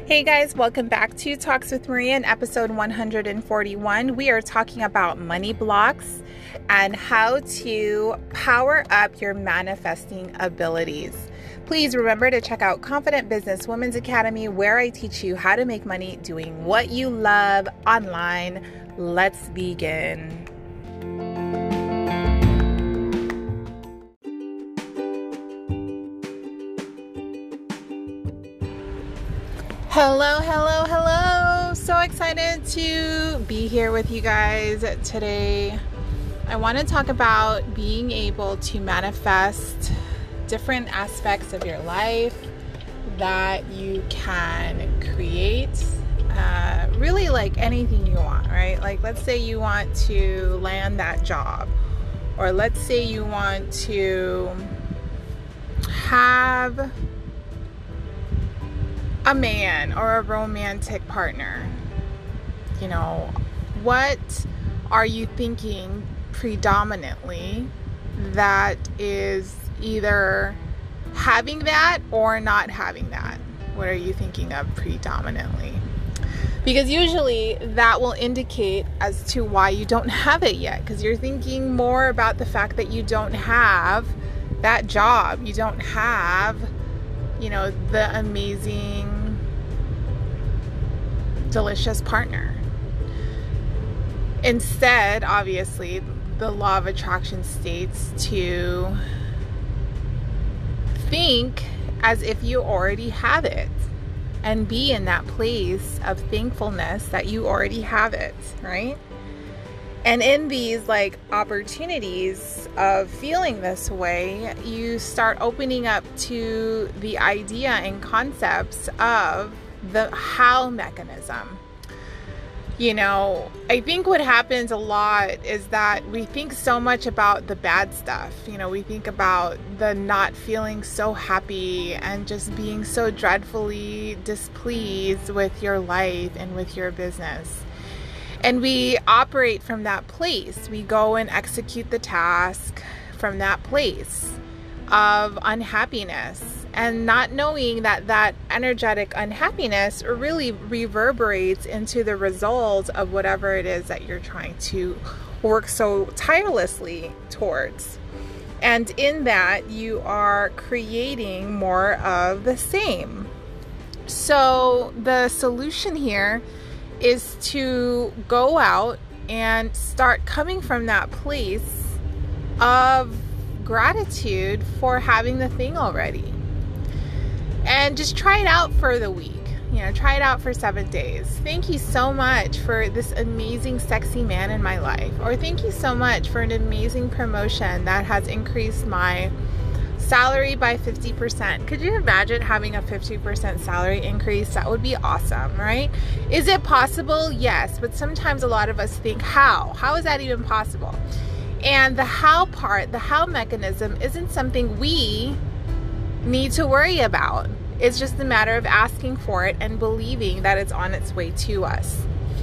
Hey guys, welcome back to Talks with Maria in episode 141. We are talking about money blocks and how to power up your manifesting abilities. Please remember to check out Confident Business Women's Academy, where I teach you how to make money doing what you love online. Let's begin. Hello. So excited to be here with you guys today. I want to talk about being able to manifest different aspects of your life that you can create, really like anything you want, right? Like let's say you want to land that job, or let's say you want to have a man or a romantic partner. You know, what are you thinking predominantly that is either having that or not having that? What are you thinking of predominantly? Because usually that will indicate as to why you don't have it yet, because you're thinking more about the fact that you don't have that job, you don't have, you know, the amazing, delicious partner. Instead, obviously, the law of attraction states to think as if you already have it and be in that place of thankfulness that you already have it, right? And in these like opportunities of feeling this way, you start opening up to the idea and concepts of the how mechanism. You know, I think what happens a lot is that we think so much about the bad stuff. You know, we think about the not feeling so happy and just being so dreadfully displeased with your life and with your business. And we operate from that place. We go and execute the task from that place of unhappiness, and not knowing that that energetic unhappiness really reverberates into the result of whatever it is that you're trying to work so tirelessly towards. And in that, you are creating more of the same. So the solution here is to go out and start coming from that place of gratitude for having the thing already. And just try it out for the week. You know, try it out for 7 days. Thank you so much for this amazing, sexy man in my life. Or thank you so much for an amazing promotion that has increased my salary by 50%. Could you imagine having a 50% salary increase? That would be awesome, right? Is it possible? Yes. But sometimes a lot of us think, how? How is that even possible? And the how part, the how mechanism, isn't something we need to worry about. It's just a matter of asking for it and believing that it's on its way to us.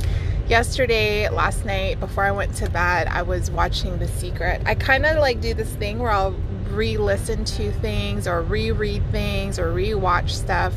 Last night, before I went to bed, I was watching The Secret. I kind of like do this thing where I'll re-listen to things or reread things or re-watch stuff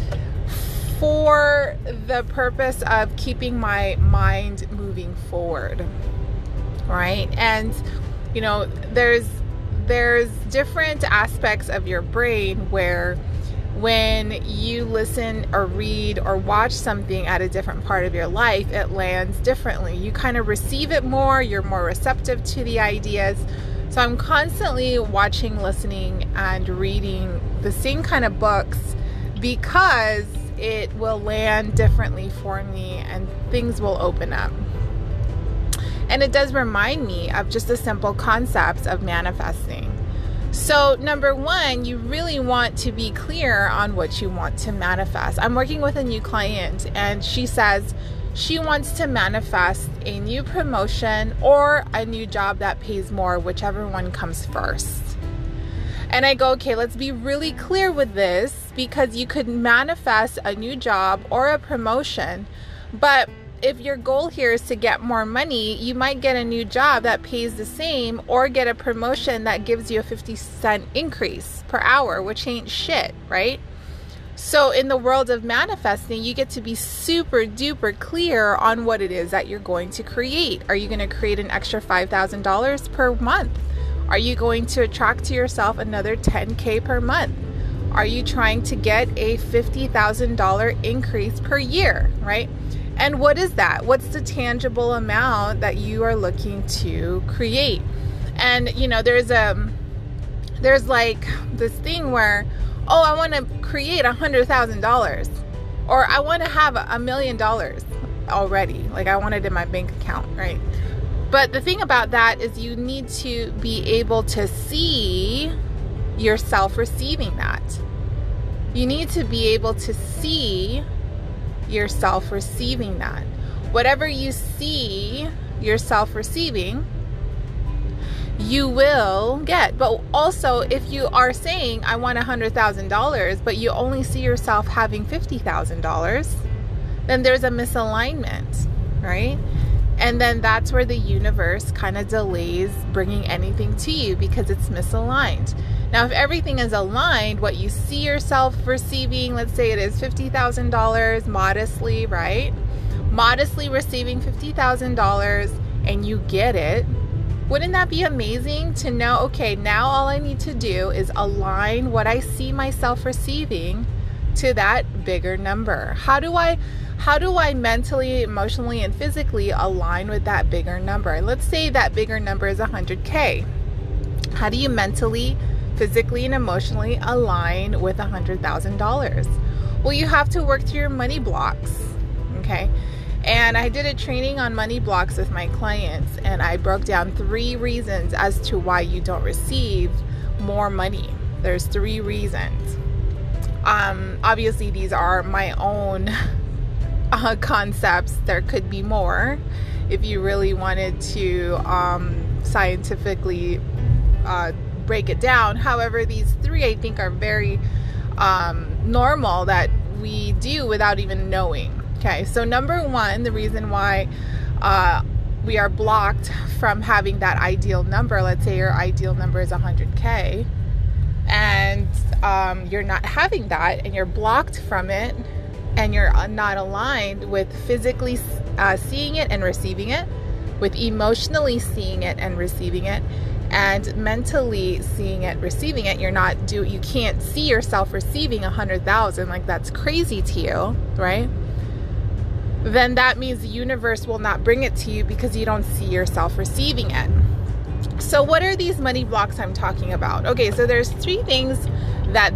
for the purpose of keeping my mind moving forward, right? And you know, there's different aspects of your brain where when you listen or read or watch something at a different part of your life, it lands differently. You kind of receive it more, you're more receptive to the ideas. So I'm constantly watching, listening, and reading the same kind of books because it will land differently for me and things will open up. And it does remind me of just the simple concepts of manifesting. So number one, you really want to be clear on what you want to manifest. I'm working with a new client and she says she wants to manifest a new promotion or a new job that pays more, whichever one comes first. And I go, okay, let's be really clear with this, because you could manifest a new job or a promotion, but if your goal here is to get more money, you might get a new job that pays the same or get a promotion that gives you a 50-cent increase per hour, which ain't shit, right? So in the world of manifesting, you get to be super duper clear on what it is that you're going to create. Are you going to create an extra $5,000 per month? Are you going to attract to yourself another $10K per month? Are you trying to get a $50,000 increase per year, right? And what is that? What's the tangible amount that you are looking to create? And you know, there's like this thing where, oh, I want to create $100,000, or I want to have $1 million already. Like, I want it in my bank account, right? But the thing about that is you need to be able to see yourself receiving that. You need to be able to see yourself receiving that. Whatever you see yourself receiving, you will get. But also, if you are saying, I want $100,000, but you only see yourself having $50,000, then there's a misalignment, right? And then that's where the universe kind of delays bringing anything to you, because it's misaligned. Now, if everything is aligned, what you see yourself receiving, let's say it is $50,000 modestly, right? Modestly receiving $50,000, and you get it. Wouldn't that be amazing to know, okay, now all I need to do is align what I see myself receiving to that bigger number? How do I mentally, emotionally, and physically align with that bigger number? Let's say that bigger number is 100K. How do you mentally, physically, and emotionally align with $100,000? Well, you have to work through your money blocks, okay? And I did a training on money blocks with my clients, and I broke down 3 reasons as to why you don't receive more money. There's 3 reasons. Obviously, these are my own concepts. There could be more if you really wanted to scientifically break it down. However, these 3 I think are very normal that we do without even knowing. Okay, so number 1, the reason why we are blocked from having that ideal number, let's say your ideal number is 100K, and you're not having that, and you're blocked from it, and you're not aligned with physically seeing it and receiving it, with emotionally seeing it and receiving it, and mentally seeing it, receiving it. You can't see yourself receiving 100,000, like that's crazy to you, right? Then that means the universe will not bring it to you because you don't see yourself receiving it. So what are these money blocks I'm talking about? Okay, so there's 3 things that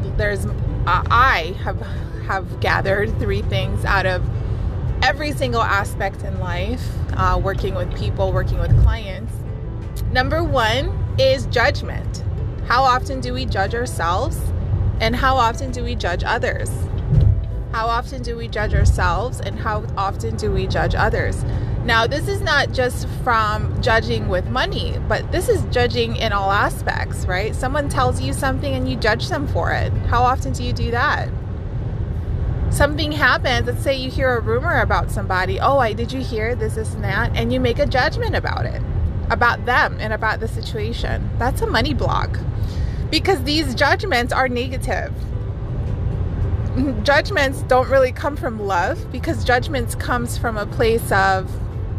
I have gathered 3 things out of every single aspect in life, working with people, working with clients. Number 1 is judgment. How often do we judge ourselves, and how often do we judge others? How often do we judge ourselves, and how often do we judge others? Now, this is not just from judging with money, but this is judging in all aspects, right? Someone tells you something and you judge them for it. How often do you do that? Something happens, let's say you hear a rumor about somebody. Oh, did you hear this, and that? And you make a judgment about it, about them and about the situation. That's a money block, because these judgments are negative. Judgments don't really come from love, because judgments comes from a place of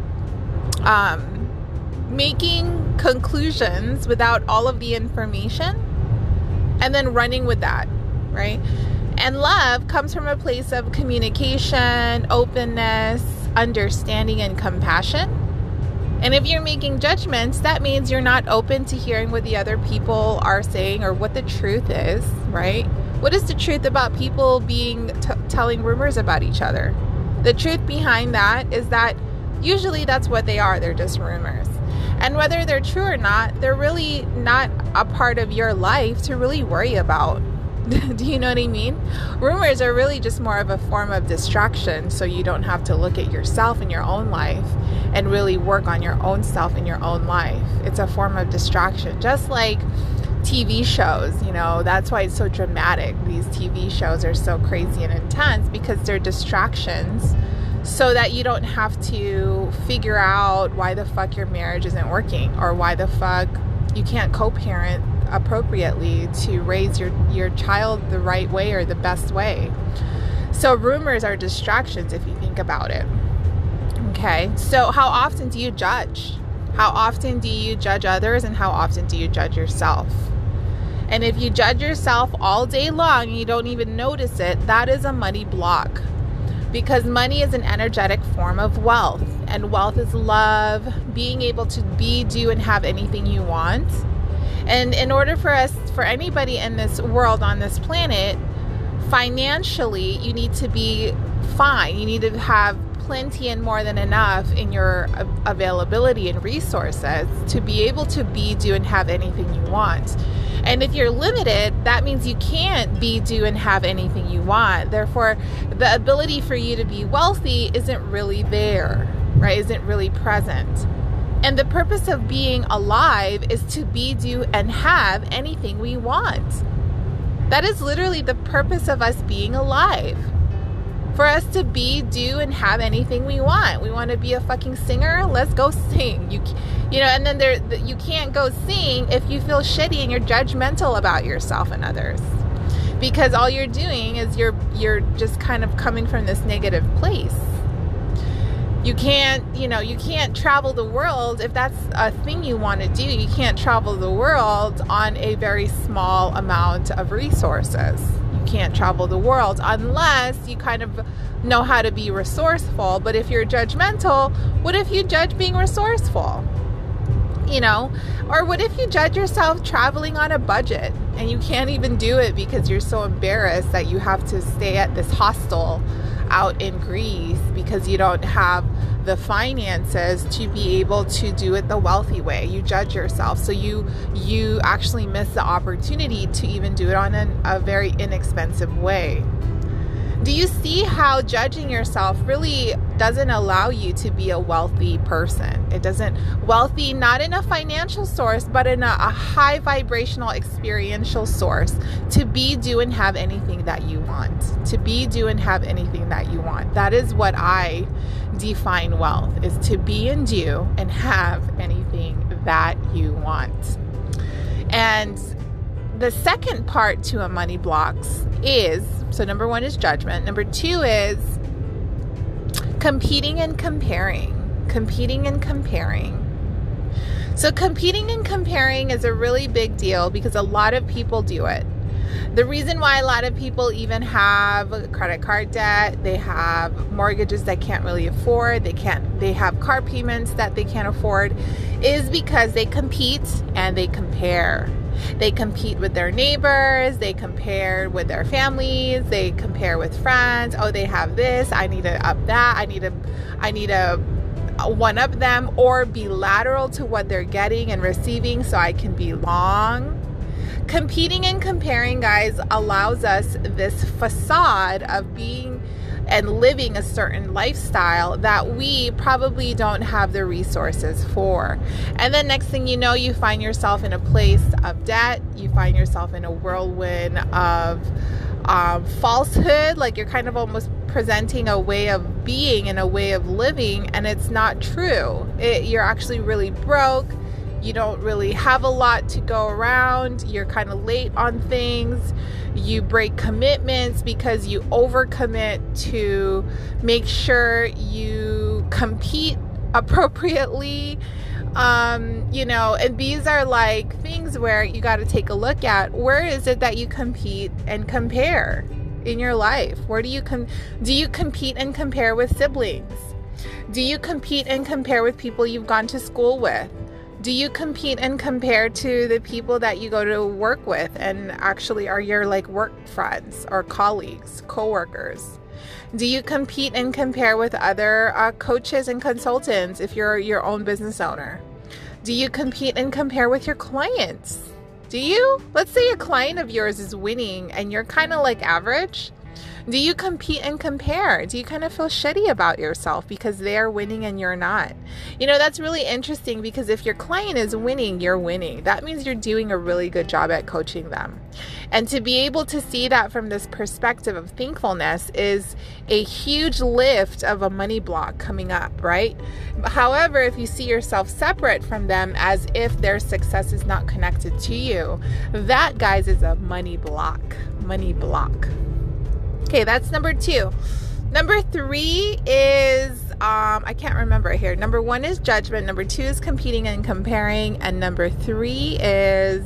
making conclusions without all of the information and then running with that, right? And love comes from a place of communication, openness, understanding, and compassion. And if you're making judgments, that means you're not open to hearing what the other people are saying or what the truth is, right? What is the truth about people telling rumors about each other? The truth behind that is that usually that's what they are. They're just rumors. And whether they're true or not, they're really not a part of your life to really worry about. Do you know what I mean? Rumors are really just more of a form of distraction, so you don't have to look at yourself in your own life and really work on your own self in your own life. It's a form of distraction, just like TV shows, that's why it's so dramatic. These TV shows are so crazy and intense, because they're distractions so that you don't have to figure out why the fuck your marriage isn't working, or why the fuck you can't co-parent appropriately to raise your child the right way or the best way. So rumors are distractions if you think about it. Okay, so how often do you judge? How often do you judge others, and how often do you judge yourself? And if you judge yourself all day long and you don't even notice it, that is a money block. Because money is an energetic form of wealth, and wealth is love, being able to be, do, and have anything you want. And in order for anybody in this world, on this planet, financially, you need to be fine. You need to have plenty and more than enough in your availability and resources to be able to be, do, and have anything you want. And if you're limited, that means you can't be, do, and have anything you want. Therefore, the ability for you to be wealthy isn't really there, right? Isn't really present. And the purpose of being alive is to be, do, and have anything we want. That is literally the purpose of us being alive. For us to be, do, and have anything we want. We want to be a fucking singer? Let's go sing. You know, and then you can't go sing if you feel shitty and you're judgmental about yourself and others. Because all you're doing is you're just kind of coming from this negative place. You can't travel the world if that's a thing you want to do. You can't travel the world on a very small amount of resources. You can't travel the world unless you kind of know how to be resourceful. But if you're judgmental, what if you judge being resourceful? You know, or what if you judge yourself traveling on a budget and you can't even do it because you're so embarrassed that you have to stay at this hostel out in Greece because you don't have the finances to be able to do it the wealthy way. You judge yourself. So you actually miss the opportunity to even do it on a very inexpensive way. Do you see how judging yourself really doesn't allow you to be a wealthy person? It doesn't, wealthy not in a financial source, but in a high vibrational experiential source, to be, do, and have anything that you want. To be, do, and have anything that you want. That is what I define wealth, is to be and do and have anything that you want. And the second part to a money blocks is, so number one is judgment. Number two is competing and comparing. Competing and comparing. So competing and comparing is a really big deal because a lot of people do it. The reason why a lot of people even have credit card debt, they have mortgages they can't really afford, they have car payments that they can't afford, is because they compete and they compare. They compete with their neighbors, they compare with their families, they compare with friends. Oh, they have this, I need to up that, I need to one up them, or be lateral to what they're getting and receiving so I can belong. Competing and comparing, guys, allows us this facade of being and living a certain lifestyle that we probably don't have the resources for. And then next thing you know, you find yourself in a place of debt. You find yourself in a whirlwind of falsehood, like you're kind of almost presenting a way of being and a way of living, and it's not true. You're actually really broke. You don't really have a lot to go around. You're kind of late on things. You break commitments because you overcommit to make sure you compete appropriately. And these are like things where you got to take a look at, where is it that you compete and compare in your life? Where do you compete and compare with siblings? Do you compete and compare with people you've gone to school with? Do you compete and compare to the people that you go to work with and actually are your like work friends or colleagues, co-workers? Do you compete and compare with other coaches and consultants if you're your own business owner? Do you compete and compare with your clients? Do you? Let's say a client of yours is winning and you're kind of like average. Do you compete and compare? Do you kind of feel shitty about yourself because they're winning and you're not? You know, that's really interesting, because if your client is winning, you're winning. That means you're doing a really good job at coaching them. And to be able to see that from this perspective of thankfulness is a huge lift of a money block coming up, right? However, if you see yourself separate from them as if their success is not connected to you, that, guys, is a money block. Money block. Okay, that's number 2. Number 3 is, I can't remember here. Number 1 is judgment. Number 2 is competing and comparing. And number 3 is,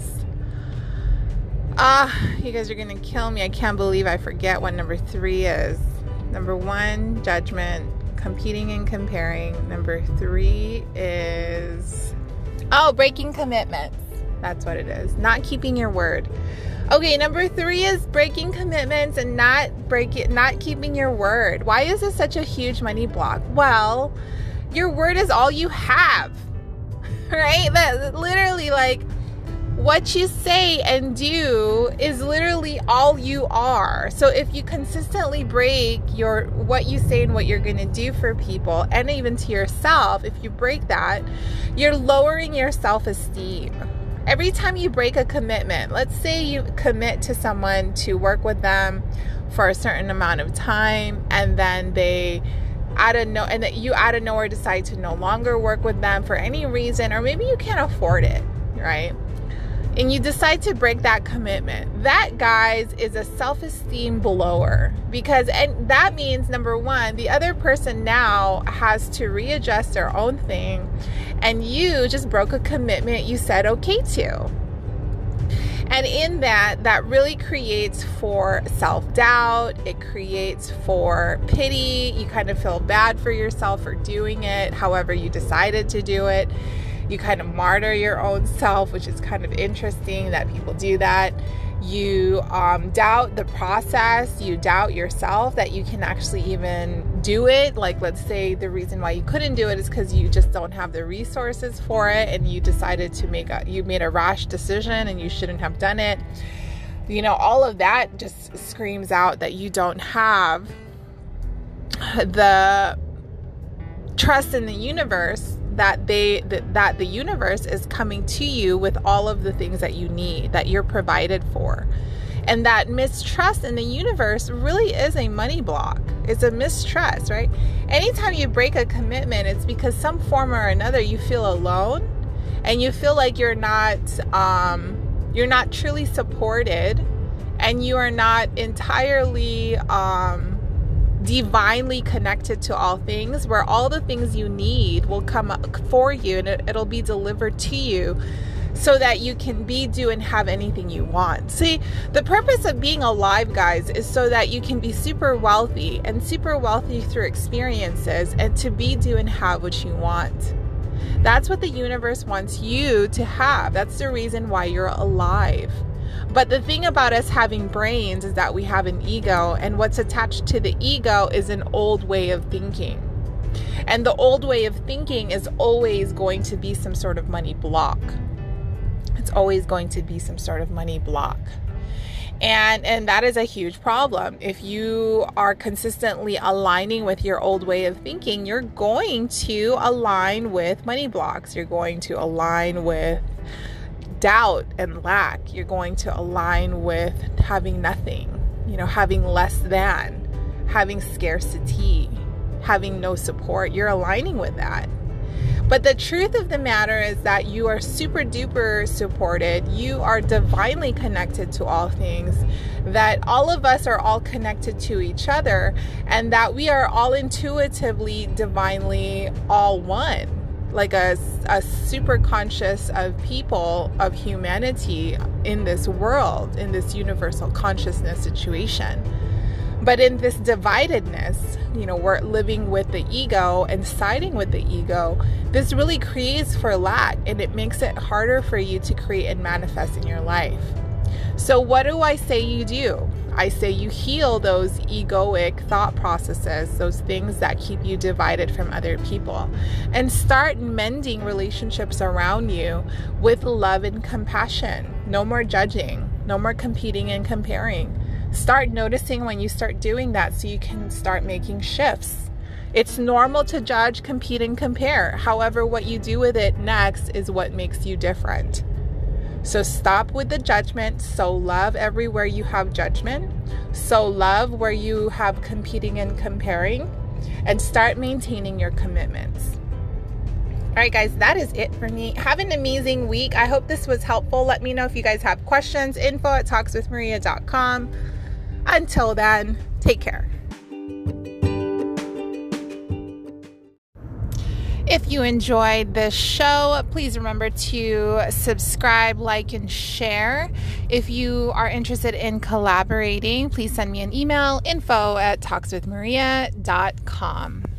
you guys are going to kill me. I can't believe I forget what number 3 is. Number 1, judgment, competing and comparing. Number 3 is, breaking commitments. That's what it is. Not keeping your word. Okay, number 3 is breaking commitments and not keeping your word. Why is this such a huge money block? Well, your word is all you have, right? That literally, like, what you say and do is literally all you are. So if you consistently break what you say and what you're going to do for people, and even to yourself, if you break that, you're lowering your self-esteem. Every time you break a commitment, let's say you commit to someone to work with them for a certain amount of time, and then you out of nowhere decide to no longer work with them for any reason, or maybe you can't afford it, right? And you decide to break that commitment. That, guys, is a self-esteem blower, and that means, number 1, the other person now has to readjust their own thing, and you just broke a commitment you said okay to. And in that really creates for self-doubt. It creates for pity. You kind of feel bad for yourself for doing it, however you decided to do it. You kind of martyr your own self, which is kind of interesting that people do that. You doubt the process. You doubt yourself that you can actually even do it. Like, let's say the reason why you couldn't do it is because you just don't have the resources for it, and you decided to made a rash decision and you shouldn't have done it. You know, all of that just screams out that you don't have the trust in the universe, that the universe is coming to you with all of the things that you need, that you're provided for. And that mistrust in the universe really is a money block. It's a mistrust, right? Anytime you break a commitment, it's because some form or another you feel alone, and you feel like you're not truly supported, and you are not entirely divinely connected to all things, where all the things you need will come up for you, and it'll be delivered to you so that you can be, do, and have anything you want. See, the purpose of being alive, guys, is so that you can be super wealthy through experiences, and to be, do, and have what you want. That's what the universe wants you to have. That's the reason why you're alive. But the thing about us having brains is that we have an ego, and what's attached to the ego is an old way of thinking. And the old way of thinking is always going to be some sort of money block. It's always going to be some sort of money block. And that is a huge problem. If you are consistently aligning with your old way of thinking, you're going to align with money blocks. You're going to align with doubt and lack. You're going to align with having nothing, having less than, having scarcity, having no support. You're aligning with that. But the truth of the matter is that you are super duper supported. You are divinely connected to all things, that all of us are all connected to each other, and that we are all intuitively, divinely all one. Like a super conscious of people, of humanity in this world, in this universal consciousness situation. But in this dividedness, we're living with the ego and siding with the ego. This really creates for lack, and it makes it harder for you to create and manifest in your life. So what do I say you do? I say you heal those egoic thought processes, those things that keep you divided from other people, and start mending relationships around you with love and compassion. No more judging, no more competing and comparing. Start noticing when you start doing that so you can start making shifts. It's normal to judge, compete, and compare. However, what you do with it next is what makes you different. So stop with the judgment. Sow love everywhere you have judgment. Sow love where you have competing and comparing. And start maintaining your commitments. All right, guys, that is it for me. Have an amazing week. I hope this was helpful. Let me know if you guys have questions. info@talkswithmaria.com. Until then, take care. If you enjoyed this show, please remember to subscribe, like, and share. If you are interested in collaborating, please send me an email, info@talkswithmaria.com.